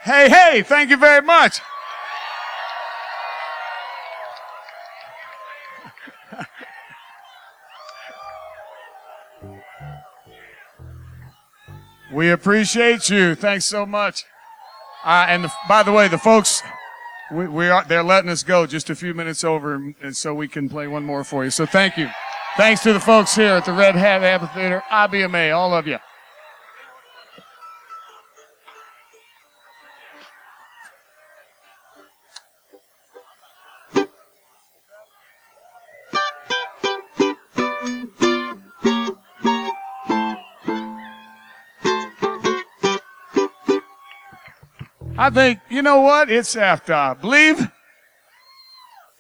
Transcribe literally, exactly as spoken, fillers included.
Hey, hey, thank you very much. We appreciate you. Thanks so much. Uh, and the, by the way, the folks, we, we are, they're letting us go just a few minutes over, and so we can play one more for you. So thank you. Thanks to the folks here at the Red Hat Amphitheater, I B M A, all of you. I think, you know what? It's after, I believe.